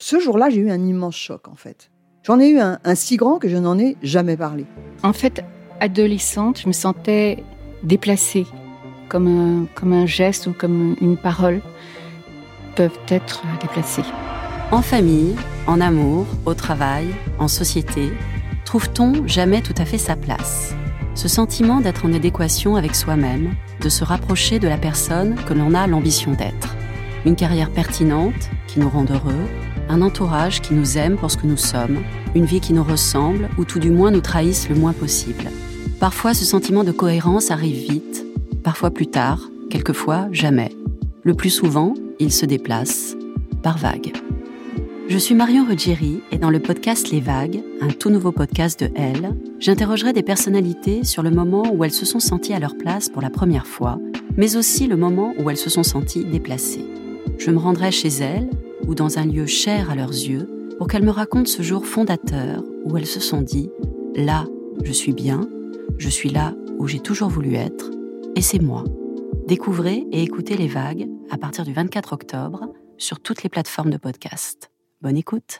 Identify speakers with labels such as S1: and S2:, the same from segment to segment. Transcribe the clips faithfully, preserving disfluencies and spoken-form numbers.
S1: Ce jour-là, j'ai eu un immense choc, en fait. J'en ai eu un, un si grand que je n'en ai jamais parlé.
S2: En fait, adolescente, je me sentais déplacée, comme un, comme un geste ou comme une parole peuvent être déplacées.
S3: En famille, en amour, au travail, en société, trouve-t-on jamais tout à fait sa place ? Ce sentiment d'être en adéquation avec soi-même, de se rapprocher de la personne que l'on a l'ambition d'être. Une carrière pertinente qui nous rend heureux, un entourage qui nous aime pour ce que nous sommes, une vie qui nous ressemble ou tout du moins nous trahisse le moins possible. Parfois, ce sentiment de cohérence arrive vite, parfois plus tard, quelquefois jamais. Le plus souvent, il se déplace par vagues. Je suis Marion Ruggieri et dans le podcast Les Vagues, un tout nouveau podcast de Elle, j'interrogerai des personnalités sur le moment où elles se sont senties à leur place pour la première fois, mais aussi le moment où elles se sont senties déplacées. Je me rendrai chez elles ou dans un lieu cher à leurs yeux pour qu'elles me racontent ce jour fondateur où elles se sont dit « Là, je suis bien, je suis là où j'ai toujours voulu être, et c'est moi ». Découvrez et écoutez Les Vagues à partir du vingt-quatre octobre sur toutes les plateformes de podcast. Bonne écoute.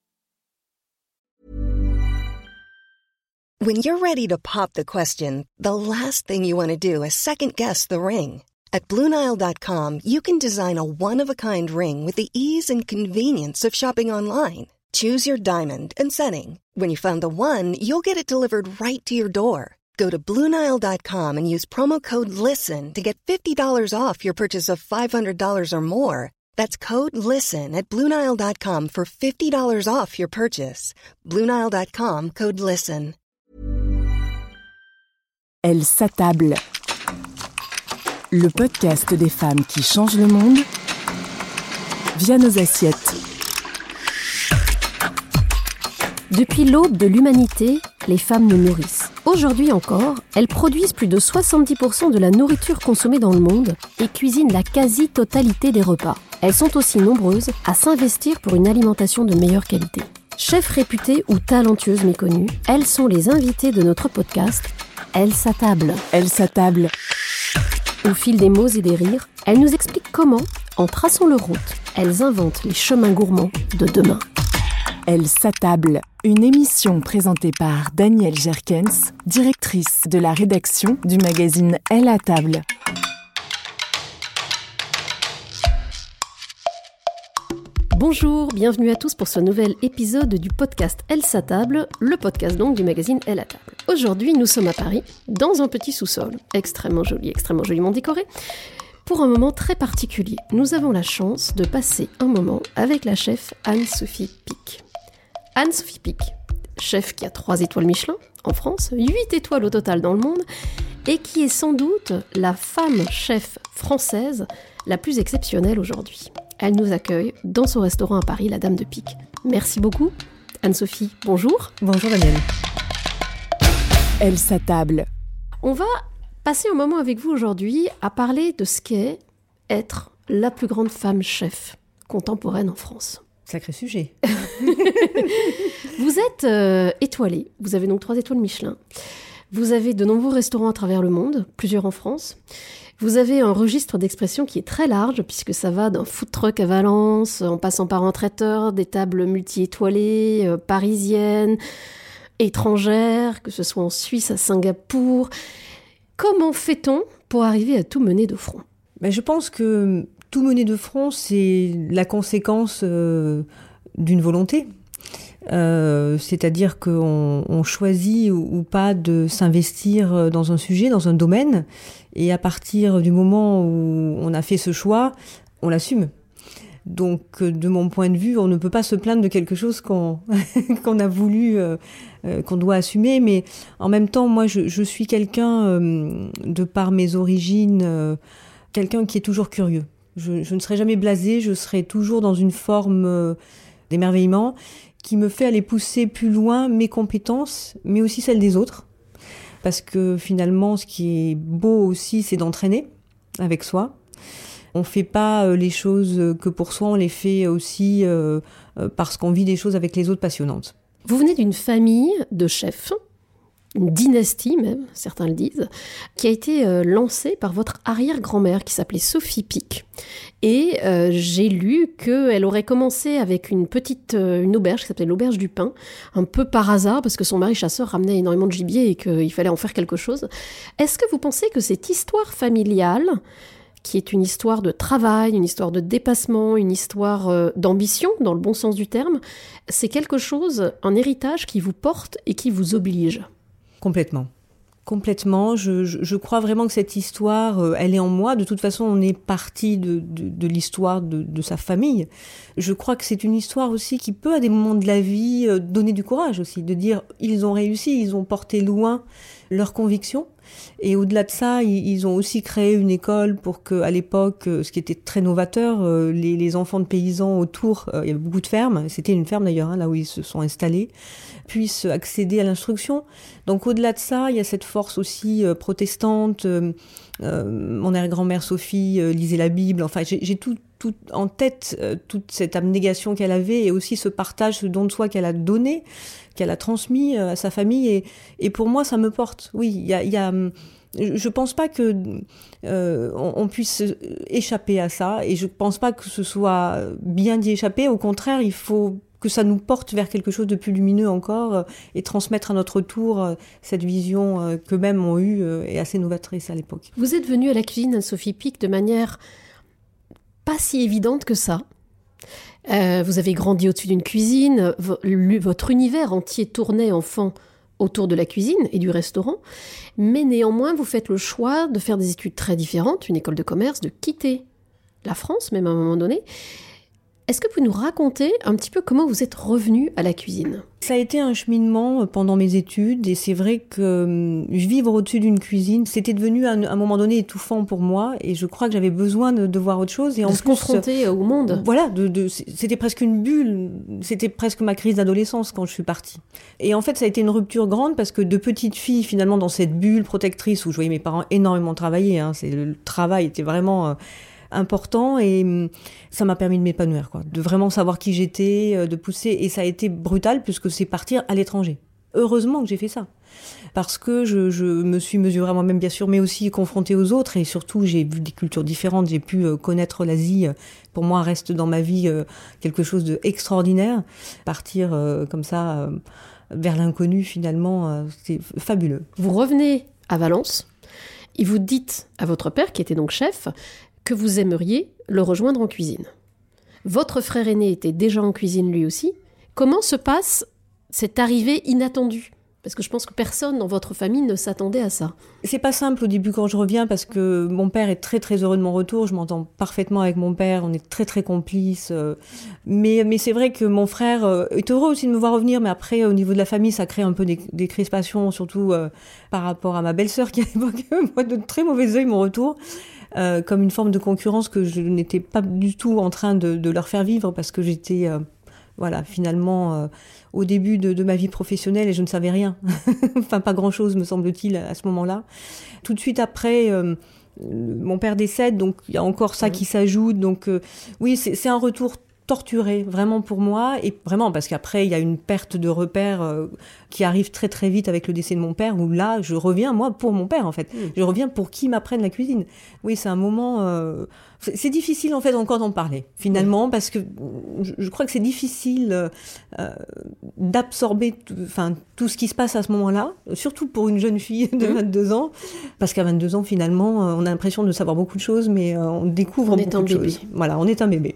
S4: When you're ready to pop the question, the last thing you want to do is second-guess the ring. At Blue Nile dot com, you can design a one-of-a-kind ring with the ease and convenience of shopping online. Choose your diamond and setting. When you find the one, you'll get it delivered right to your door. Go to Blue Nile dot com and use promo code LISTEN to get fifty dollars off your purchase of five hundred dollars or more. That's code LISTEN at Blue Nile dot com for fifty dollars off your purchase. Blue Nile dot com, code LISTEN.
S5: Elle s'attable. Le podcast des femmes qui changent le monde via nos assiettes.
S6: Depuis l'aube de l'humanité, les femmes nous nourrissent. Aujourd'hui encore, elles produisent plus de soixante-dix pour cent de la nourriture consommée dans le monde et cuisinent la quasi-totalité des repas. Elles sont aussi nombreuses à s'investir pour une alimentation de meilleure qualité. Chefs réputées ou talentueuses méconnues, elles sont les invitées de notre podcast « Elle s'attable ».
S5: Elle s'attable.
S6: Au fil des mots et des rires, elles nous expliquent comment, en traçant leur route, elles inventent les chemins gourmands de demain.
S5: Elle s'attable, une émission présentée par Danielle Jerkens, directrice de la rédaction du magazine Elle à table.
S6: Bonjour, bienvenue à tous pour ce nouvel épisode du podcast Elle s'attable, le podcast donc du magazine Elle à table. Aujourd'hui, nous sommes à Paris, dans un petit sous-sol, extrêmement joli, extrêmement joliment décoré, pour un moment très particulier. Nous avons la chance de passer un moment avec la chef Anne-Sophie Pic. Anne-Sophie Pic, chef qui a trois étoiles Michelin en France, huit étoiles au total dans le monde, et qui est sans doute la femme chef française la plus exceptionnelle aujourd'hui. Elle nous accueille dans son restaurant à Paris, la Dame de Pique. Merci beaucoup. Anne-Sophie, bonjour.
S7: Bonjour Danielle.
S5: Elle s'attable.
S6: On va passer un moment avec vous aujourd'hui à parler de ce qu'est être la plus grande femme chef contemporaine en France.
S7: Sacré sujet.
S6: Vous êtes euh, étoilée. Vous avez donc trois étoiles Michelin. Vous avez de nombreux restaurants à travers le monde, plusieurs en France. Vous avez un registre d'expression qui est très large, puisque ça va d'un food truck à Valence, en passant par un traiteur, des tables multi-étoilées, euh, parisiennes, étrangères, que ce soit en Suisse, à Singapour. Comment fait-on pour arriver à tout mener de front ?
S7: Ben, je pense que tout mener de front, c'est la conséquence euh, d'une volonté. Euh, c'est-à-dire qu'on on choisit ou, ou pas de s'investir dans un sujet, dans un domaine, et à partir du moment où on a fait ce choix, on l'assume. Donc, de mon point de vue, on ne peut pas se plaindre de quelque chose qu'on, qu'on a voulu, euh, euh, qu'on doit assumer, mais en même temps, moi, je, je suis quelqu'un, euh, de par mes origines, euh, quelqu'un qui est toujours curieux. Je, je ne serai jamais blasée, je serai toujours dans une forme euh, d'émerveillement qui me fait aller pousser plus loin mes compétences, mais aussi celles des autres. Parce que finalement, ce qui est beau aussi, c'est d'entraîner avec soi. On ne fait pas les choses que pour soi, on les fait aussi parce qu'on vit des choses avec les autres passionnantes.
S6: Vous venez d'une famille de chefs une dynastie même, certains le disent, qui a été euh, lancée par votre arrière-grand-mère qui s'appelait Sophie Pic. Et euh, j'ai lu qu'elle aurait commencé avec une petite euh, une auberge qui s'appelait l'auberge du pain, un peu par hasard, parce que son mari chasseur ramenait énormément de gibier et qu'il fallait en faire quelque chose. Est-ce que vous pensez que cette histoire familiale, qui est une histoire de travail, une histoire de dépassement, une histoire euh, d'ambition, dans le bon sens du terme, c'est quelque chose, un héritage qui vous porte et qui vous oblige ?
S7: Complètement. Complètement. Je, je, je crois vraiment que cette histoire, euh, elle est en moi. De toute façon, on est parti de, de, de l'histoire de, de sa famille. Je crois que c'est une histoire aussi qui peut, à des moments de la vie, euh, donner du courage aussi, de dire ils ont réussi, ils ont porté loin leurs convictions. Et au-delà de ça, ils, ils ont aussi créé une école pour que, à l'époque, ce qui était très novateur, euh, les, les enfants de paysans autour, euh, il y avait beaucoup de fermes, c'était une ferme d'ailleurs, hein, là où ils se sont installés, puissent accéder à l'instruction. Donc au-delà de ça, il y a cette force aussi euh, protestante. Euh, euh, mon arrière-grand-mère Sophie euh, lisait la Bible. Enfin, j'ai, j'ai tout, tout en tête, euh, toute cette abnégation qu'elle avait et aussi ce partage, ce don de soi qu'elle a donné, qu'elle a transmis euh, à sa famille. Et, et pour moi, ça me porte. Oui, il y a... Y a je pense pas que euh, on, on puisse échapper à ça, et je pense pas que ce soit bien d'y échapper. Au contraire, il faut que ça nous porte vers quelque chose de plus lumineux encore, euh, et transmettre à notre tour euh, cette vision euh, qu'eux-mêmes ont eue euh, et assez novatrice à l'époque.
S6: Vous êtes venue à la cuisine Anne-Sophie Pic de manière pas si évidente que ça. Euh, vous avez grandi au-dessus d'une cuisine, v- votre univers entier tournait enfant autour de la cuisine et du restaurant, mais néanmoins vous faites le choix de faire des études très différentes, une école de commerce, de quitter la France même à un moment donné. Est-ce que vous pouvez nous raconter un petit peu comment vous êtes revenu à la cuisine ?
S7: Ça a été un cheminement pendant mes études, et c'est vrai que vivre au-dessus d'une cuisine, c'était devenu à un moment donné étouffant pour moi, et je crois que j'avais besoin de, de voir autre chose. Et
S6: de
S7: en
S6: se
S7: plus,
S6: confronter au monde.
S7: Voilà, de, de, c'était presque une bulle, c'était presque ma crise d'adolescence quand je suis partie. Et en fait, ça a été une rupture grande, parce que de petite fille, finalement, dans cette bulle protectrice où je voyais mes parents énormément travailler, hein, c'est, le travail était vraiment... Euh, important, et ça m'a permis de m'épanouir, quoi, de vraiment savoir qui j'étais, de pousser, et ça a été brutal puisque c'est partir à l'étranger. Heureusement que j'ai fait ça, parce que je, je me suis mesurée à moi-même, bien sûr, mais aussi confrontée aux autres, et surtout j'ai vu des cultures différentes, j'ai pu connaître l'Asie. Pour moi, reste dans ma vie quelque chose d'extraordinaire. Partir comme ça vers l'inconnu, finalement, c'est fabuleux.
S6: Vous revenez à Valence et vous dites à votre père, qui était donc chef, que vous aimeriez le rejoindre en cuisine. Votre frère aîné était déjà en cuisine lui aussi. Comment se passe cette arrivée inattendue ? Parce que je pense que personne dans votre famille ne s'attendait à ça.
S7: C'est pas simple au début quand je reviens, parce que mon père est très très heureux de mon retour. Je m'entends parfaitement avec mon père, on est très très complices. Mais, mais c'est vrai que mon frère est heureux aussi de me voir revenir, mais après au niveau de la famille, ça crée un peu des, des crispations, surtout euh, par rapport à ma belle-sœur qui à l'époque moi de très mauvais œil mon retour. Euh, comme une forme de concurrence que je n'étais pas du tout en train de, de leur faire vivre, parce que j'étais euh, voilà, finalement euh, au début de, de ma vie professionnelle et je ne savais rien. Enfin, pas grand-chose, me semble-t-il, à ce moment-là. Tout de suite après, euh, mon père décède, donc il y a encore ça qui s'ajoute. Donc euh, oui, c'est, c'est un retour torturé, vraiment pour moi, et vraiment parce qu'après il y a une perte de repères euh, qui arrive très très vite avec le décès de mon père, où là je reviens moi pour mon père en fait, mmh. je reviens pour qu'il m'apprenne la cuisine. Oui, c'est un moment, euh, c'est, c'est difficile en fait encore d'en parler finalement, mmh. parce que je, je crois que c'est difficile euh, d'absorber enfin tout ce qui se passe à ce moment-là, surtout pour une jeune fille de mmh. vingt-deux ans, parce qu'à vingt-deux ans finalement on a l'impression de savoir beaucoup de choses, mais euh, on découvre
S6: on
S7: beaucoup de
S6: bébé.
S7: choses. Voilà, on est un bébé.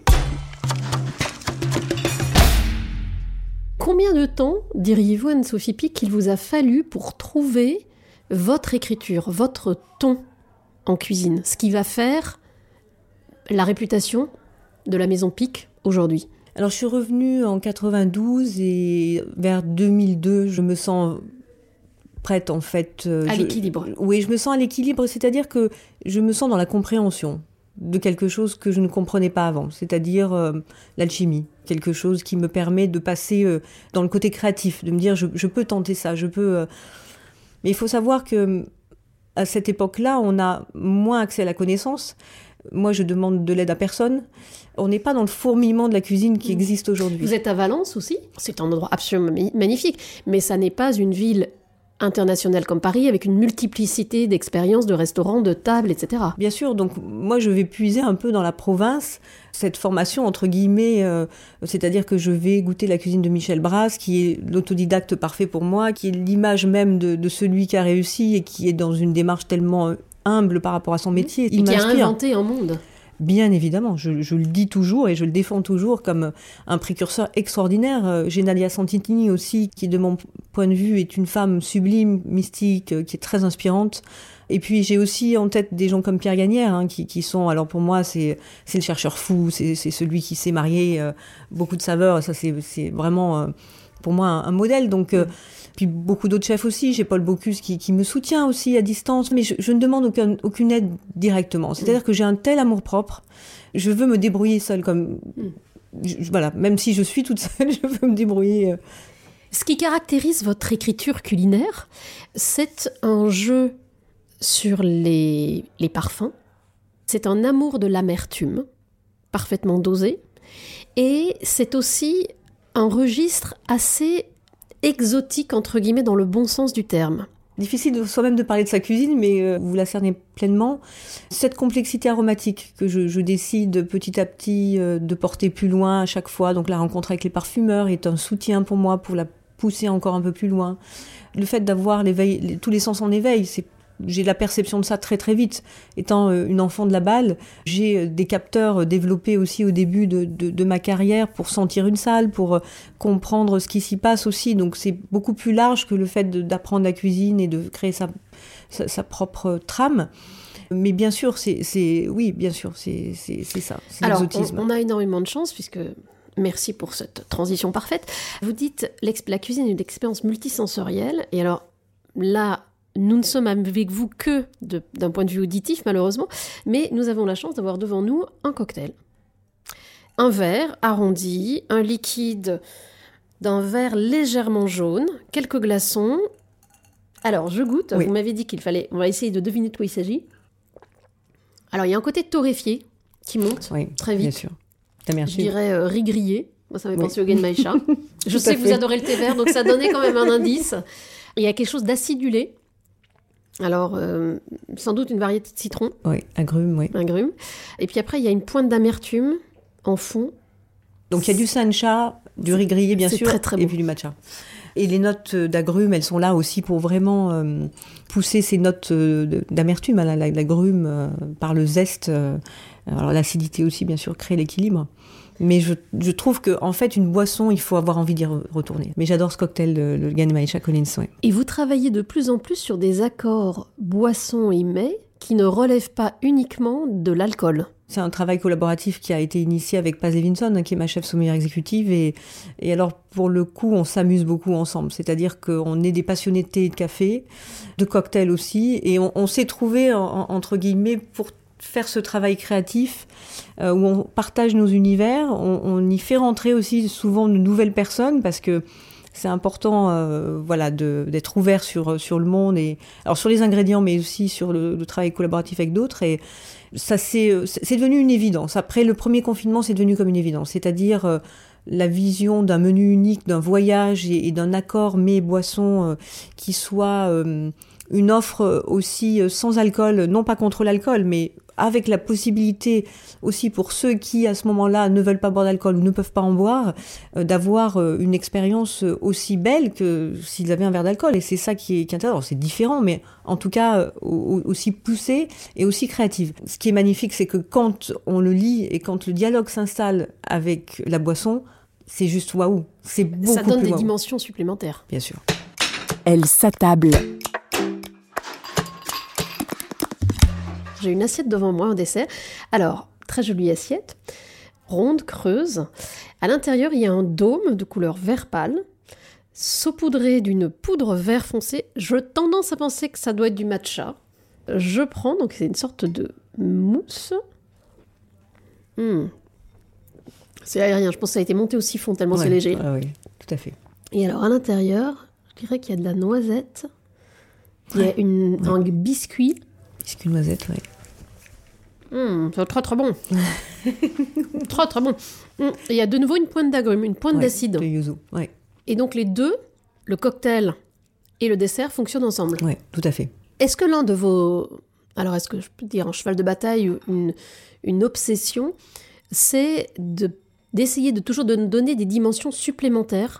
S6: Combien de temps, diriez-vous, Anne-Sophie Pic, qu'il vous a fallu pour trouver votre écriture, votre ton en cuisine, ce qui va faire la réputation de la maison Pic aujourd'hui ?
S7: Alors, je suis revenue en quatre-vingt-douze, et vers deux mille deux, je me sens prête, en fait. Euh,
S6: à
S7: je,
S6: l'équilibre.
S7: Oui, je me sens à l'équilibre, c'est-à-dire que je me sens dans la compréhension de quelque chose que je ne comprenais pas avant, c'est-à-dire euh, l'alchimie, quelque chose qui me permet de passer euh, dans le côté créatif, de me dire je, je peux tenter ça, je peux... Euh... Mais il faut savoir que à cette époque-là, on a moins accès à la connaissance. Moi, je demande de l'aide à personne. On n'est pas dans le fourmillement de la cuisine qui existe aujourd'hui.
S6: Vous êtes à Valence aussi ? C'est un endroit absolument magnifique, mais ça n'est pas une ville internationale comme Paris, avec une multiplicité d'expériences, de restaurants, de tables, et cetera.
S7: Bien sûr, donc moi je vais puiser un peu dans la province cette formation entre guillemets, euh, c'est-à-dire que je vais goûter la cuisine de Michel Brasse, qui est l'autodidacte parfait pour moi, qui est l'image même de, de celui qui a réussi et qui est dans une démarche tellement humble par rapport à son métier.
S6: Et
S7: Il
S6: qui a
S7: m'inspire.
S6: inventé un monde.
S7: Bien évidemment, je, je le dis toujours et je le défends toujours comme un précurseur extraordinaire. J'ai Nadia Santini aussi, qui de mon point de vue est une femme sublime, mystique, qui est très inspirante. Et puis j'ai aussi en tête des gens comme Pierre Gagnère, hein, qui, qui sont, alors pour moi c'est, c'est le chercheur fou, c'est, c'est celui qui sait marier euh, beaucoup de saveurs, ça c'est, c'est vraiment euh, pour moi un, un modèle. Donc euh, puis beaucoup d'autres chefs aussi, j'ai Paul Bocuse qui, qui me soutient aussi à distance, mais je, je ne demande aucun, aucune aide directement. C'est-à-dire que j'ai un tel amour-propre, je veux me débrouiller seule, comme je, voilà, même si je suis toute seule, je veux me débrouiller. Euh.
S6: Ce qui caractérise votre écriture culinaire, c'est un jeu sur les, les parfums, c'est un amour de l'amertume, parfaitement dosé, et c'est aussi un registre assez exotique, entre guillemets, dans le bon sens du terme.
S7: Difficile de soi-même de parler de sa cuisine, mais euh, vous la cernez pleinement. Cette complexité aromatique que je, je décide petit à petit euh, de porter plus loin à chaque fois, donc la rencontre avec les parfumeurs est un soutien pour moi pour la pousser encore un peu plus loin. Le fait d'avoir l'éveil, les, tous les sens en éveil, c'est j'ai la perception de ça très très vite. Étant euh, une enfant de la balle, j'ai euh, des capteurs euh, développés aussi au début de, de, de ma carrière pour sentir une salle, pour euh, comprendre ce qui s'y passe aussi. Donc c'est beaucoup plus large que le fait de, d'apprendre la cuisine et de créer sa, sa, sa propre trame. Mais bien sûr, c'est, c'est oui, bien sûr, c'est, c'est, c'est ça, c'est
S6: Alors,
S7: l'exotisme.
S6: On, on a énormément de chance puisque... Merci pour cette transition parfaite. Vous dites la cuisine est une expérience multisensorielle. Et alors là, nous ne sommes avec vous que de, d'un point de vue auditif, malheureusement, mais nous avons la chance d'avoir devant nous un cocktail. Un verre arrondi, un liquide d'un verre légèrement jaune, quelques glaçons. Alors, je goûte. Oui. Vous m'avez dit qu'il fallait... On va essayer de deviner de quoi il s'agit. Alors, il y a un côté torréfié qui monte oui, très vite.
S7: Bien sûr.
S6: Je dirais euh, riz grillé. Moi, ça m'a oui. pensé au Genmaisha. Je sais que vous adorez le thé vert, donc ça donnait quand même un indice. Il y a quelque chose d'acidulé. Alors, euh, sans doute une variété de citron.
S7: Oui, agrumes, oui.
S6: Agrumes. Et puis après, il y a une pointe d'amertume en fond.
S7: Donc, il y a du sancha, du riz grillé, bien
S6: c'est
S7: sûr,
S6: très, très
S7: et
S6: bon.
S7: puis du matcha. Et les notes d'agrumes, elles sont là aussi pour vraiment euh, pousser ces notes euh, d'amertume. Hein, l'agrume, euh, par le zeste, euh, alors l'acidité aussi, bien sûr, crée l'équilibre. Mais je, je trouve qu'en en fait, une boisson, il faut avoir envie d'y retourner. Mais j'adore ce cocktail, le, le Genmaisha Collins. Ouais.
S6: Et vous travaillez de plus en plus sur des accords boisson et mets qui ne relèvent pas uniquement de l'alcool.
S7: C'est un travail collaboratif qui a été initié avec Paz Levinson, hein, qui est ma chef sommelière exécutive. Et, et alors, pour le coup, on s'amuse beaucoup ensemble. C'est-à-dire qu'on est des passionnés de thé et de café, de cocktails aussi. Et on, on s'est trouvés, en, entre guillemets, pour faire ce travail créatif euh, où on partage nos univers. On, on y fait rentrer aussi souvent de nouvelles personnes parce que c'est important euh, voilà, de, d'être ouvert sur, sur le monde. Et, alors sur les ingrédients, mais aussi sur le, le travail collaboratif avec d'autres. Et ça, c'est, c'est devenu une évidence. Après le premier confinement, c'est devenu comme une évidence. C'est-à-dire euh, la vision d'un menu unique, d'un voyage et, et d'un accord mets-boissons euh, qui soit euh, une offre aussi euh, sans alcool, non pas contre l'alcool, mais avec la possibilité aussi pour ceux qui, à ce moment-là, ne veulent pas boire d'alcool ou ne peuvent pas en boire, euh, d'avoir euh, une expérience aussi belle que s'ils avaient un verre d'alcool. Et c'est ça qui est, qui est intéressant. C'est différent, mais en tout cas euh, aussi poussé et aussi créative. Ce qui est magnifique, c'est que quand on le lit et quand le dialogue s'installe avec la boisson, c'est juste waouh. C'est beaucoup
S6: ça donne
S7: plus
S6: des
S7: waouh.
S6: dimensions supplémentaires.
S7: Bien sûr.
S5: Elle s'attable.
S6: J'ai une assiette devant moi, un dessert. Alors, très jolie assiette, ronde, creuse. À l'intérieur, il y a un dôme de couleur vert pâle, saupoudré d'une poudre vert foncé. J'ai tendance à penser que ça doit être du matcha. Je prends, donc c'est une sorte de mousse. Mmh. C'est aérien, je pense que ça a été monté au siphon tellement
S7: ouais,
S6: c'est léger.
S7: Ouais, oui, tout à fait.
S6: Et alors, à l'intérieur, je dirais qu'il y a de la noisette. Il y a une,
S7: ouais.
S6: un biscuit.
S7: Biscuit noisette, oui.
S6: Mmh, c'est très très bon. très très bon. Mmh. Il y a de nouveau une pointe d'agrumes, une pointe
S7: ouais,
S6: d'acide.
S7: De yuzu, oui.
S6: Et donc les deux, le cocktail et le dessert fonctionnent ensemble.
S7: Oui, tout à fait.
S6: Est-ce que l'un de vos... Alors, est-ce que je peux dire un cheval de bataille ou une, une obsession, c'est de, d'essayer de toujours de donner des dimensions supplémentaires,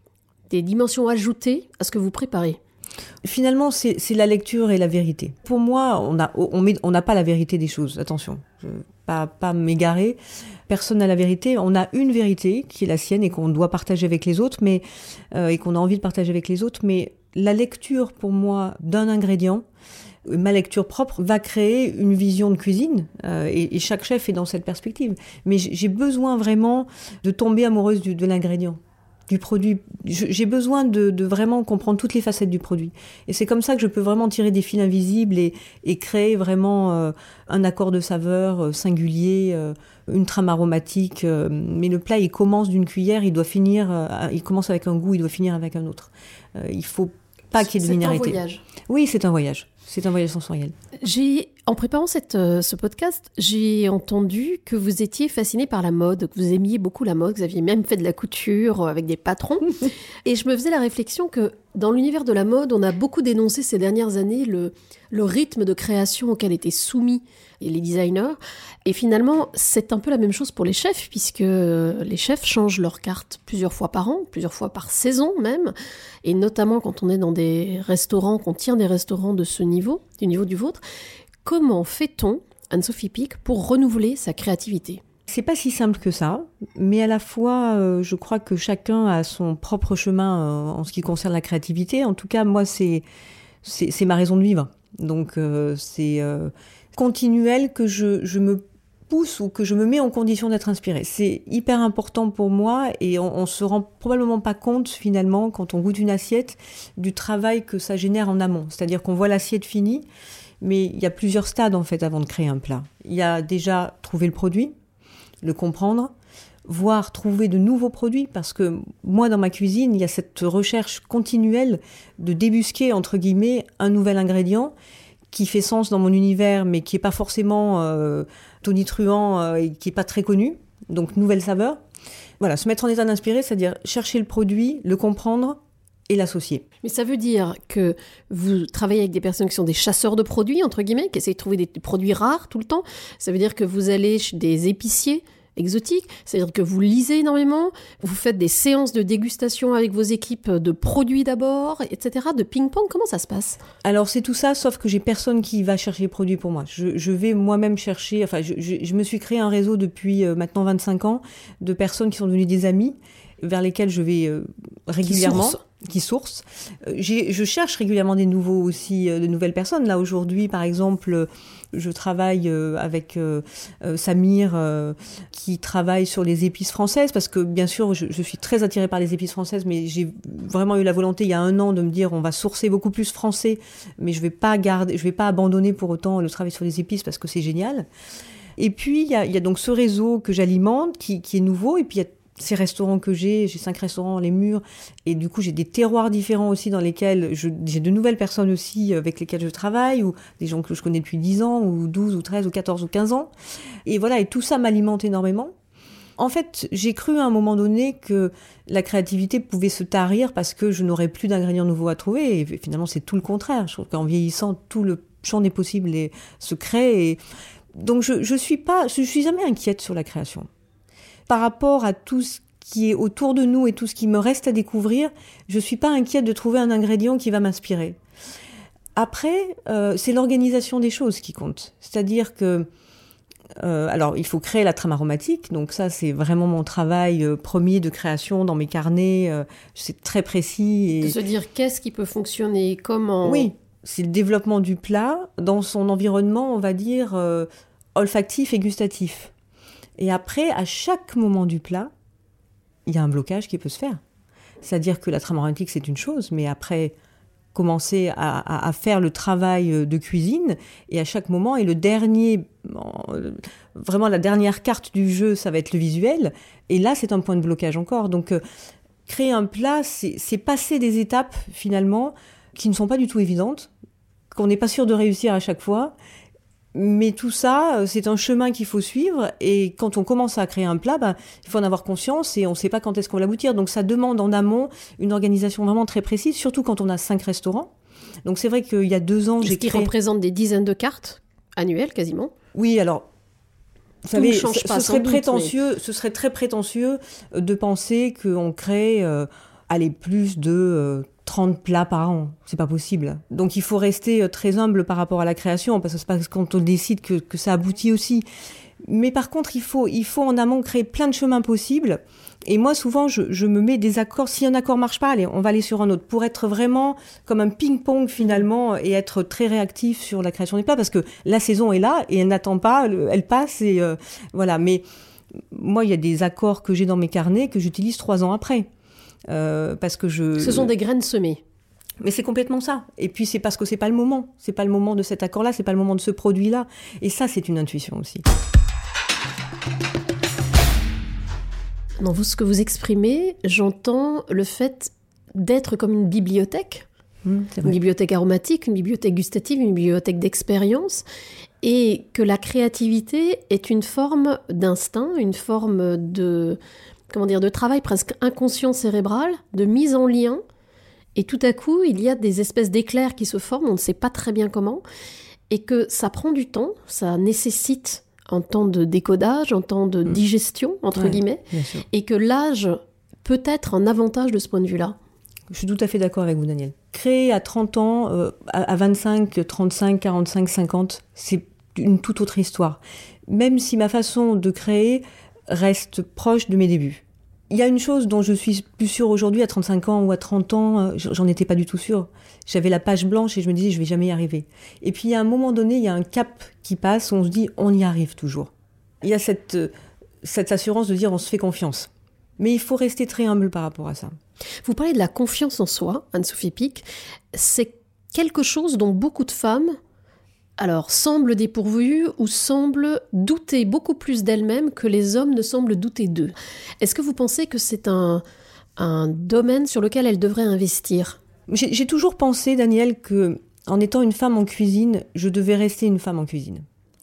S6: des dimensions ajoutées à ce que vous préparez?
S7: Finalement, c'est, c'est la lecture et la vérité. Pour moi, on n'a on met, on n'a pas la vérité des choses. Attention, je ne veux pas, pas m'égarer. Personne n'a la vérité. On a une vérité qui est la sienne et qu'on doit partager avec les autres, mais euh, et qu'on a envie de partager avec les autres. Mais la lecture, pour moi, d'un ingrédient, ma lecture propre va créer une vision de cuisine euh, et, et chaque chef est dans cette perspective. Mais j'ai besoin vraiment de tomber amoureuse du, de l'ingrédient, du produit. J'ai besoin de, de vraiment comprendre toutes les facettes du produit. Et c'est comme ça que je peux vraiment tirer des fils invisibles et, et créer vraiment euh, un accord de saveur euh, singulier, euh, une trame aromatique. Euh, mais le plat, il commence d'une cuillère, il doit finir, euh, il commence avec un goût, il doit finir avec un autre. Euh, il faut pas qu'il y ait de linéarité.
S6: C'est un voyage.
S7: Oui, c'est un voyage. C'est un voyage sensoriel.
S6: J'ai, en préparant cette, euh, ce podcast, j'ai entendu que vous étiez fasciné par la mode, que vous aimiez beaucoup la mode, que vous aviez même fait de la couture avec des patrons. Et je me faisais la réflexion que dans l'univers de la mode, on a beaucoup dénoncé ces dernières années le, le rythme de création auquel étaient soumis les designers. Et finalement, c'est un peu la même chose pour les chefs, puisque les chefs changent leur carte plusieurs fois par an, plusieurs fois par saison même. Et notamment quand on est dans des restaurants, qu'on tient des restaurants de ce niveau, du niveau du vôtre. Comment fait-on, Anne-Sophie Pic, pour renouveler sa créativité ?
S7: C'est pas si simple que ça, mais à la fois, euh, je crois que chacun a son propre chemin euh, en ce qui concerne la créativité. En tout cas, moi, c'est c'est, c'est ma raison de vivre. Donc, euh, c'est euh, continuel que je, je me pousse ou que je me mets en condition d'être inspirée. C'est hyper important pour moi et on, on se rend probablement pas compte finalement quand on goûte une assiette du travail que ça génère en amont. C'est-à-dire qu'on voit l'assiette finie, mais il y a plusieurs stades en fait avant de créer un plat. Il y a déjà trouver le produit, le comprendre, voire trouver de nouveaux produits, parce que moi, dans ma cuisine, il y a cette recherche continuelle de débusquer, entre guillemets, un nouvel ingrédient qui fait sens dans mon univers, mais qui n'est pas forcément euh, tonitruant euh, et qui n'est pas très connu, donc nouvelle saveur. Voilà, se mettre en état d'inspirer, c'est-à-dire chercher le produit, le comprendre et l'associer.
S6: Mais ça veut dire que vous travaillez avec des personnes qui sont des chasseurs de produits, entre guillemets, qui essayent de trouver des produits rares tout le temps. Ça veut dire que vous allez chez des épiciers exotiques, c'est-à-dire que vous lisez énormément, vous faites des séances de dégustation avec vos équipes de produits d'abord, et cetera, de ping-pong. Comment ça se passe ?
S7: Alors c'est tout ça, sauf que j'ai personne qui va chercher les produits pour moi. Je, je vais moi-même chercher, enfin je, je, je me suis créé un réseau depuis euh, maintenant vingt-cinq ans de personnes qui sont devenues des amis, vers lesquelles je vais euh, régulièrement...
S6: Qui sourcent.
S7: qui sourcent. Euh, j'ai, je cherche régulièrement des nouveaux aussi, euh, de nouvelles personnes. Là aujourd'hui, par exemple, euh, je travaille euh, avec euh, euh, Samir, euh, qui travaille sur les épices françaises, parce que bien sûr, je, je suis très attirée par les épices françaises, mais j'ai vraiment eu la volonté il y a un an de me dire on va sourcer beaucoup plus français, mais je vais pas garder, je vais pas abandonner pour autant le travail sur les épices parce que c'est génial. Et puis il y a, il y a donc ce réseau que j'alimente, qui, qui est nouveau, et puis il y a ces restaurants que j'ai, j'ai cinq restaurants, les murs, et du coup j'ai des terroirs différents aussi dans lesquels je, j'ai de nouvelles personnes aussi avec lesquelles je travaille, ou des gens que je connais depuis dix ans, ou douze, ou treize, ou quatorze, ou quinze ans. Et voilà, et tout ça m'alimente énormément. En fait, j'ai cru à un moment donné que la créativité pouvait se tarir parce que je n'aurais plus d'ingrédients nouveaux à trouver, et finalement c'est tout le contraire. Je trouve qu'en vieillissant, tout le champ des possibles est, se crée, et donc je, je suis pas, je suis jamais inquiète sur la création. Par rapport à tout ce qui est autour de nous et tout ce qui me reste à découvrir, je suis pas inquiète de trouver un ingrédient qui va m'inspirer. Après, euh, c'est l'organisation des choses qui compte. C'est-à-dire que, euh, alors, il faut créer la trame aromatique. Donc ça, c'est vraiment mon travail euh, premier de création dans mes carnets. Euh, c'est très précis. Et...
S6: De se dire qu'est-ce qui peut fonctionner, comment...
S7: Oui, c'est le développement du plat dans son environnement, on va dire, euh, olfactif et gustatif. Et après, à chaque moment du plat, il y a un blocage qui peut se faire. C'est-à-dire que la trame aromatique, c'est une chose, mais après, commencer à, à, à faire le travail de cuisine, et à chaque moment, et le dernier, vraiment la dernière carte du jeu, ça va être le visuel, et là, c'est un point de blocage encore. Donc, euh, créer un plat, c'est, c'est passer des étapes, finalement, qui ne sont pas du tout évidentes, qu'on n'est pas sûr de réussir à chaque fois, Mais tout ça, c'est un chemin qu'il faut suivre. Et quand on commence à créer un plat, bah, il faut en avoir conscience et on ne sait pas quand est-ce qu'on va l'aboutir. Donc ça demande en amont une organisation vraiment très précise, surtout quand on a cinq restaurants. Donc c'est vrai qu'il y a deux ans,
S6: j'ai
S7: j'ai
S6: créé...
S7: créé...
S6: qui représente des dizaines de cartes annuelles quasiment.
S7: Oui, alors... Vous savez,
S6: ne change
S7: ce,
S6: pas,
S7: ce serait
S6: doute,
S7: prétentieux,
S6: mais...
S7: ce serait très prétentieux de penser qu'on crée, euh, allez, plus de euh, trente plats par an. C'est pas possible. Donc il faut rester euh, très humble par rapport à la création, parce que c'est pas quand on décide que, que ça aboutit aussi. Mais par contre, il faut, il faut en amont créer plein de chemins possibles. Et moi, souvent, je, je me mets des accords. Si un accord marche pas, allez, on va aller sur un autre, pour être vraiment comme un ping-pong finalement et être très réactif sur la création des plats, parce que la saison est là et elle n'attend pas, elle passe et euh, voilà. Mais moi, il y a des accords que j'ai dans mes carnets que j'utilise trois ans après, euh, parce que je.
S6: Ce sont des graines semées.
S7: Mais c'est complètement ça. Et puis c'est parce que c'est pas le moment. C'est pas le moment de cet accord-là, c'est pas le moment de ce produit-là. Et ça, c'est une intuition aussi.
S6: Dans vous, ce que vous exprimez, j'entends le fait d'être comme une bibliothèque,
S7: mmh,
S6: une bibliothèque aromatique, une bibliothèque gustative, une bibliothèque d'expérience, et que la créativité est une forme d'instinct, une forme de, comment dire, de travail presque inconscient cérébral, de mise en lien, et tout à coup, il y a des espèces d'éclairs qui se forment, on ne sait pas très bien comment, et que ça prend du temps, ça nécessite un temps de décodage, un temps de digestion, entre
S7: ouais,
S6: guillemets, et que l'âge peut être un avantage de ce point de vue-là.
S7: Je suis tout à fait d'accord avec vous, Daniel. Créer à trente ans, euh, à vingt-cinq, trente-cinq, quarante-cinq, cinquante, c'est une toute autre histoire. Même si ma façon de créer reste proche de mes débuts. Il y a une chose dont je suis plus sûre aujourd'hui, à trente-cinq ans ou à trente ans, j'en étais pas du tout sûre. J'avais la page blanche et je me disais, je vais jamais y arriver. Et puis, à un moment donné, il y a un cap qui passe, où on se dit, on y arrive toujours. Il y a cette, cette assurance de dire, on se fait confiance. Mais il faut rester très humble par rapport à ça.
S6: Vous parlez de la confiance en soi, Anne-Sophie Pic. C'est quelque chose dont beaucoup de femmes, alors, semblent dépourvues ou semblent douter beaucoup plus d'elles-mêmes que les hommes ne semblent douter d'eux. Est-ce que vous pensez que c'est un, un domaine sur lequel elles devraient investir ?
S7: J'ai, j'ai toujours pensé, Daniel, que en étant une femme en cuisine, je devais rester une femme en cuisine,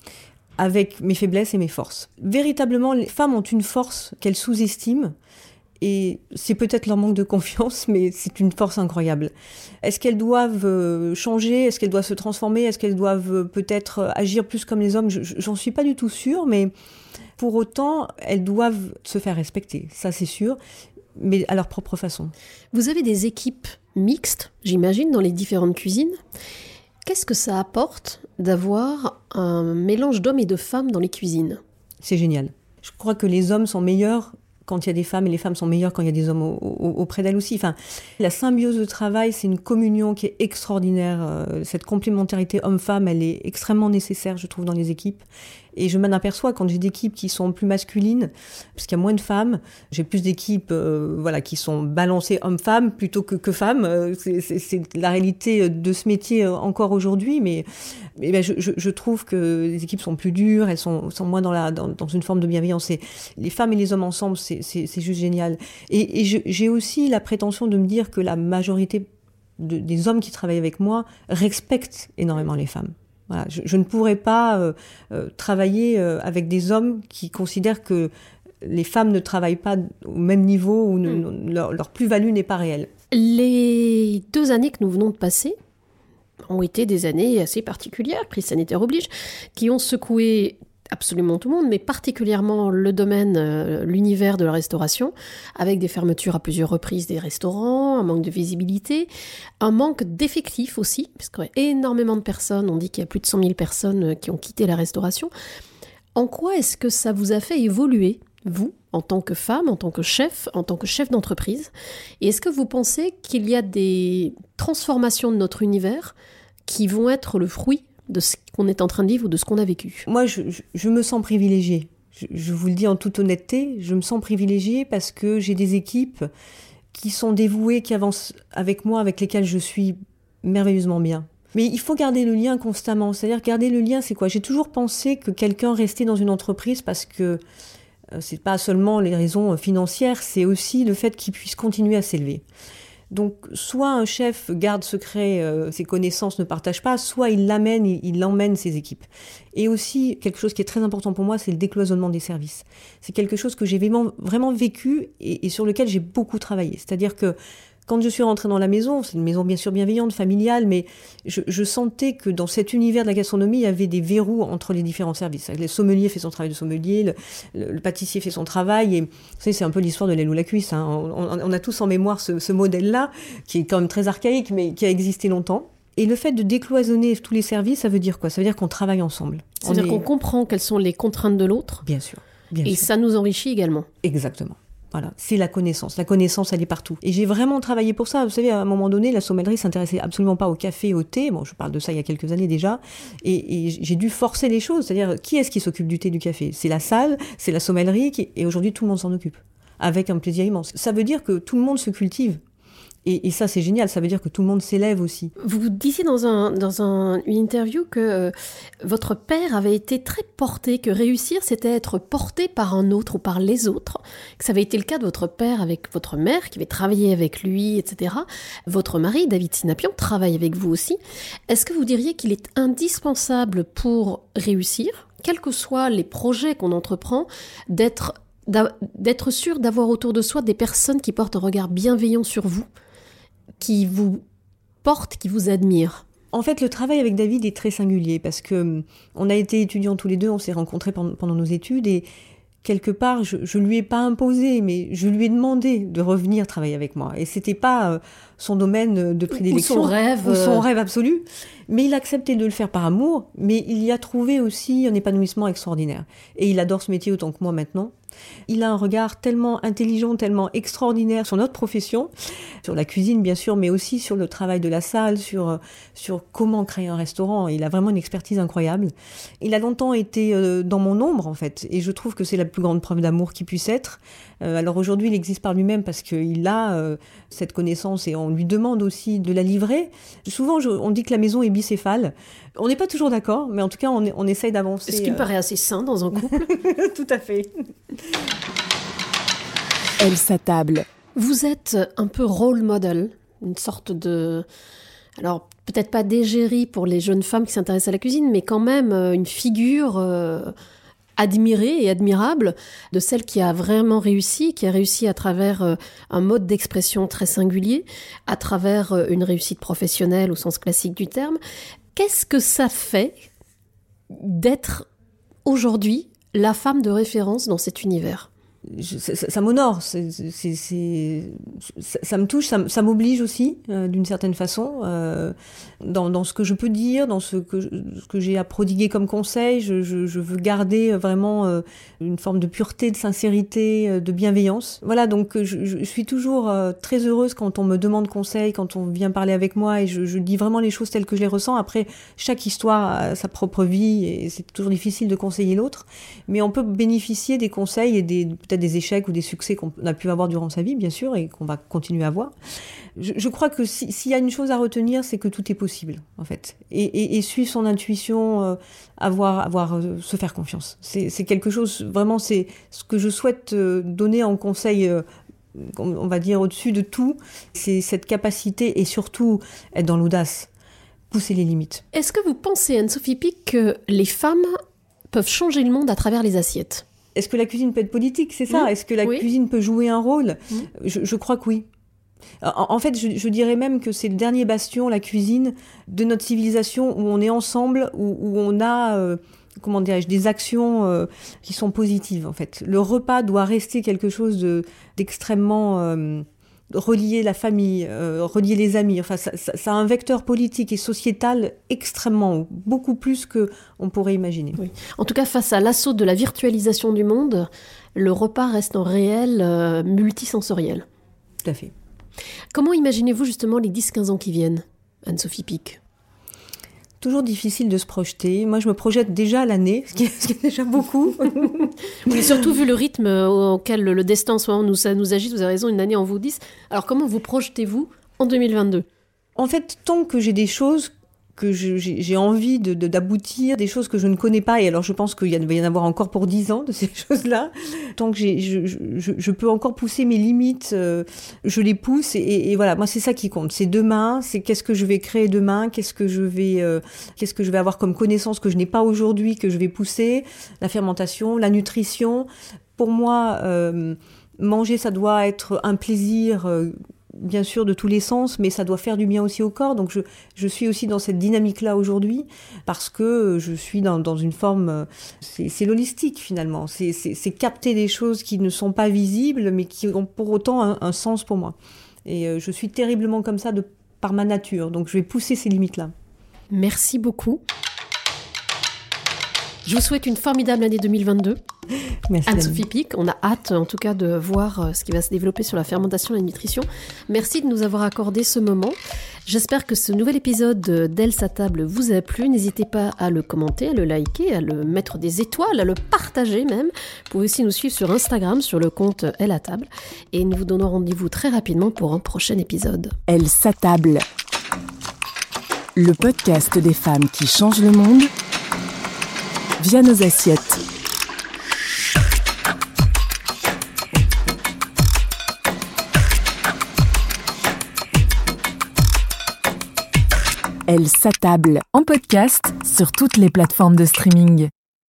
S7: avec mes faiblesses et mes forces. Véritablement, les femmes ont une force qu'elles sous-estiment, et c'est peut-être leur manque de confiance, mais c'est une force incroyable. Est-ce qu'elles doivent changer ? Est-ce qu'elles doivent se transformer ? Est-ce qu'elles doivent peut-être agir plus comme les hommes ? je, J'en suis pas du tout sûre, mais pour autant, elles doivent se faire respecter, ça c'est sûr, mais à leur propre façon.
S6: Vous avez des équipes mixtes, j'imagine, dans les différentes cuisines. Qu'est-ce que ça apporte d'avoir un mélange d'hommes et de femmes dans les cuisines ?
S7: C'est génial. Je crois que les hommes sont meilleurs quand il y a des femmes, et les femmes sont meilleures quand il y a des hommes au, au, auprès d'elles aussi. Enfin, la symbiose de travail, c'est une communion qui est extraordinaire. Euh, cette complémentarité homme-femme, elle est extrêmement nécessaire, je trouve, dans les équipes. Et je m'en aperçois quand j'ai des équipes qui sont plus masculines, parce qu'il y a moins de femmes. J'ai plus d'équipes euh, voilà, qui sont balancées hommes-femmes plutôt que, que femmes. Euh, c'est, c'est, c'est la réalité de ce métier encore aujourd'hui. Mais, mais ben, je, je, je trouve que les équipes sont plus dures, elles sont, sont moins dans, la, dans, dans une forme de bienveillance. Et les femmes et les hommes ensemble, c'est, c'est, c'est juste génial. Et, et je, j'ai aussi la prétention de me dire que la majorité de, des hommes qui travaillent avec moi respectent énormément les femmes. Voilà, je, je ne pourrais pas euh, euh, travailler euh, avec des hommes qui considèrent que les femmes ne travaillent pas au même niveau ou ne, mmh. leur, leur plus-value n'est pas réelle.
S6: Les deux années que nous venons de passer ont été des années assez particulières, crise sanitaire oblige, qui ont secoué absolument tout le monde, mais particulièrement le domaine, euh, l'univers de la restauration, avec des fermetures à plusieurs reprises des restaurants, un manque de visibilité, un manque d'effectifs aussi, parce qu'énormément de personnes, on dit qu'il y a plus de cent mille personnes qui ont quitté la restauration. En quoi est-ce que ça vous a fait évoluer, vous, en tant que femme, en tant que chef, en tant que chef d'entreprise ? Et est-ce que vous pensez qu'il y a des transformations de notre univers qui vont être le fruit de ce qu'on est en train de vivre ou de ce qu'on a vécu ?
S7: Moi, je, je, je me sens privilégiée. Je, je vous le dis en toute honnêteté, je me sens privilégiée parce que j'ai des équipes qui sont dévouées, qui avancent avec moi, avec lesquelles je suis merveilleusement bien. Mais il faut garder le lien constamment. C'est-à-dire, garder le lien, c'est quoi ? J'ai toujours pensé que quelqu'un restait dans une entreprise parce que euh, c'est pas seulement les raisons financières, c'est aussi le fait qu'il puisse continuer à s'élever. Donc, soit un chef garde secret euh, ses connaissances, ne partage pas, soit il l'amène, il, il emmène ses équipes. Et aussi, quelque chose qui est très important pour moi, c'est le décloisonnement des services. C'est quelque chose que j'ai vraiment, vraiment vécu et, et sur lequel j'ai beaucoup travaillé. C'est-à-dire que quand je suis rentrée dans la maison, c'est une maison bien sûr bienveillante, familiale, mais je, je sentais que dans cet univers de la gastronomie, il y avait des verrous entre les différents services. Le sommelier fait son travail de sommelier, le, le, le pâtissier fait son travail, et vous savez, c'est un peu l'histoire de l'aile ou la cuisse. Hein. On, on a tous en mémoire ce, ce modèle-là, qui est quand même très archaïque, mais qui a existé longtemps. Et le fait de décloisonner tous les services, ça veut dire quoi ? Ça veut dire qu'on travaille ensemble.
S6: C'est-à-dire
S7: on est...
S6: qu'on comprend quelles sont les contraintes de l'autre.
S7: Bien sûr. Bien
S6: et
S7: sûr.
S6: Ça nous enrichit également.
S7: Exactement. Voilà, c'est la connaissance. La connaissance, elle est partout. Et j'ai vraiment travaillé pour ça. Vous savez, à un moment donné, la sommellerie s'intéressait absolument pas au café et au thé. Bon, je parle de ça il y a quelques années déjà. Et, et j'ai dû forcer les choses. C'est-à-dire, qui est-ce qui s'occupe du thé et du café ? C'est la salle, c'est la sommellerie. Qui... Et aujourd'hui, tout le monde s'en occupe. Avec un plaisir immense. Ça veut dire que tout le monde se cultive. Et, et ça, c'est génial. Ça veut dire que tout le monde s'élève aussi.
S6: Vous disiez dans, un, dans un, une interview que euh, votre père avait été très porté, que réussir, c'était être porté par un autre ou par les autres, que ça avait été le cas de votre père avec votre mère, qui avait travaillé avec lui, et cetera. Votre mari, David Sinapian, travaille avec vous aussi. Est-ce que vous diriez qu'il est indispensable pour réussir, quels que soient les projets qu'on entreprend, d'être, d'être sûr d'avoir autour de soi des personnes qui portent un regard bienveillant sur vous, qui vous porte, qui vous admire?
S7: En fait, le travail avec David est très singulier parce que on a été étudiants tous les deux, on s'est rencontrés pendant, pendant nos études et quelque part, je, je lui ai pas imposé, mais je lui ai demandé de revenir travailler avec moi. Et c'était pas euh, son domaine de prédilection.
S6: Ou son rêve.
S7: Ou son rêve absolu. Mais il a accepté de le faire par amour, mais il y a trouvé aussi un épanouissement extraordinaire. Et il adore ce métier autant que moi maintenant. Il a un regard tellement intelligent, tellement extraordinaire sur notre profession, sur la cuisine bien sûr, mais aussi sur le travail de la salle, sur, sur comment créer un restaurant. Il a vraiment une expertise incroyable. Il a longtemps été euh, dans mon ombre en fait, et je trouve que c'est la plus grande preuve d'amour qui puisse être. Euh, alors aujourd'hui, il existe par lui-même parce qu'il a euh, cette connaissance et on lui demande aussi de la livrer. Souvent, je, on dit que la maison est bicéphale. On n'est pas toujours d'accord, mais en tout cas, on, on essaye d'avancer.
S6: Ce qui me paraît assez sain dans un couple.
S7: Tout à fait.
S5: Elle s'attable.
S6: Vous êtes un peu role model, une sorte de... Alors, peut-être pas d'égérie pour les jeunes femmes qui s'intéressent à la cuisine, mais quand même une figure euh, admirée et admirable de celle qui a vraiment réussi, qui a réussi à travers euh, un mode d'expression très singulier, à travers euh, une réussite professionnelle au sens classique du terme. Qu'est-ce que ça fait d'être aujourd'hui la femme de référence dans cet univers ?
S7: Je, ça, ça m'honore, c'est, c'est, c'est, ça, ça me touche, ça, ça m'oblige aussi, euh, d'une certaine façon, euh, dans, dans ce que je peux dire, dans ce que, ce que j'ai à prodiguer comme conseil. Je, je, je veux garder vraiment euh, une forme de pureté, de sincérité, euh, de bienveillance. Voilà, donc je, je suis toujours euh, très heureuse quand on me demande conseil, quand on vient parler avec moi, et je, je dis vraiment les choses telles que je les ressens. Après, chaque histoire a sa propre vie, et c'est toujours difficile de conseiller l'autre, mais on peut bénéficier des conseils et des peut-être des échecs ou des succès qu'on a pu avoir durant sa vie, bien sûr, et qu'on va continuer à avoir. Je, je crois que si, s'il y a une chose à retenir, c'est que tout est possible, en fait. Et, et, et suivre son intuition, euh, avoir, avoir, euh, se faire confiance. C'est, c'est quelque chose, vraiment, c'est ce que je souhaite euh, donner en conseil, euh, on va dire, au-dessus de tout. C'est cette capacité et surtout être dans l'audace, pousser les limites.
S6: Est-ce que vous pensez, Anne-Sophie Pic, que les femmes peuvent changer le monde à travers les assiettes ?
S7: Est-ce que la cuisine peut être politique, c'est ça ? Mmh. Est-ce que la oui. cuisine peut jouer un rôle ? mmh. je, je crois que oui. En, en fait, je, je dirais même que c'est le dernier bastion, la cuisine, de notre civilisation où on est ensemble, où, où on a, euh, comment dirais-je, des actions euh, qui sont positives, en fait. Le repas doit rester quelque chose de, d'extrêmement... Euh, relier la famille, euh, relier les amis. Enfin, ça, ça, ça a un vecteur politique et sociétal extrêmement haut, beaucoup plus qu'on pourrait imaginer.
S6: Oui. En tout cas, face à l'assaut de la virtualisation du monde, le repas reste un réel euh, multisensoriel.
S7: Tout à fait.
S6: Comment imaginez-vous justement les dix à quinze ans qui viennent, Anne-Sophie Pic ?
S7: Toujours difficile de se projeter. Moi, je me projette déjà à l'année, ce qui est, ce qui est déjà beaucoup.
S6: Oui, surtout vu le rythme auquel le, le destin en ce moment nous, ça nous agite, vous avez raison, une année en vous dix. Alors, comment vous projetez-vous en deux mille vingt-deux ?
S7: En fait, tant que j'ai des choses que je, j'ai, j'ai envie de, de, d'aboutir, des choses que je ne connais pas. Et alors, je pense qu'il y a, va y en avoir encore pour dix ans de ces choses-là. Tant que j'ai, je, je, je peux encore pousser mes limites, euh, je les pousse. Et, et voilà, moi, c'est ça qui compte. C'est demain, c'est qu'est-ce que je vais créer demain, qu'est-ce que je vais, euh, qu'est-ce que je vais avoir comme connaissance que je n'ai pas aujourd'hui, que je vais pousser. La fermentation, la nutrition. Pour moi, euh, manger, ça doit être un plaisir... Euh, bien sûr de tous les sens, mais ça doit faire du bien aussi au corps. Donc je, je suis aussi dans cette dynamique-là aujourd'hui parce que je suis dans, dans une forme... C'est, c'est l'holistique finalement. C'est, c'est, c'est capter des choses qui ne sont pas visibles, mais qui ont pour autant un, un sens pour moi. Et euh, je suis terriblement comme ça de, par ma nature. Donc je vais pousser ces limites-là.
S6: Merci beaucoup. Je vous souhaite une formidable année deux mille vingt-deux.
S7: Merci.
S6: Anne-Sophie Pic, on a hâte en tout cas de voir ce qui va se développer sur la fermentation et la nutrition. Merci de nous avoir accordé ce moment. J'espère que ce nouvel épisode d'Elle sa table vous a plu. N'hésitez pas à le commenter, à le liker, à le mettre des étoiles, à le partager même. Vous pouvez aussi nous suivre sur Instagram, sur le compte Elle à table. Et nous vous donnons rendez-vous très rapidement pour un prochain épisode.
S5: Elle sa table. Le podcast des femmes qui changent le monde via nos assiettes. Elle s'attable en podcast sur toutes les plateformes de streaming.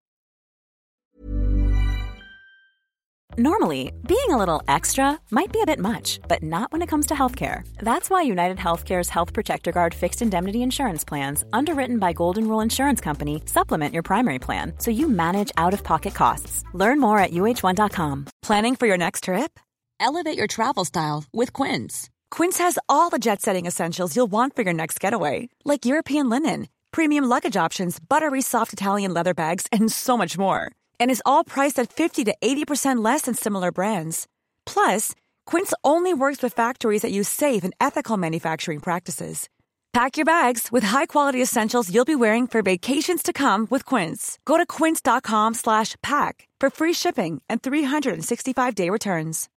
S8: Normally, being a little extra might be a bit much, but not when it comes to healthcare. That's why United Healthcare's Health Protector Guard fixed indemnity insurance plans, underwritten by Golden Rule Insurance Company, supplement your primary plan so you manage out-of-pocket costs. Learn more at U H one dot com.
S9: Planning for your next trip? Elevate your travel style with Quince. Quince has all the jet-setting essentials you'll want for your next getaway, like European linen, premium luggage options, buttery soft Italian leather bags, and so much more. And is all priced at fifty to eighty percent less than similar brands. Plus, Quince only works with factories that use safe and ethical manufacturing practices. Pack your bags with high-quality essentials you'll be wearing for vacations to come with Quince. Go to quince dot com slash pack for free shipping and three sixty-five day returns.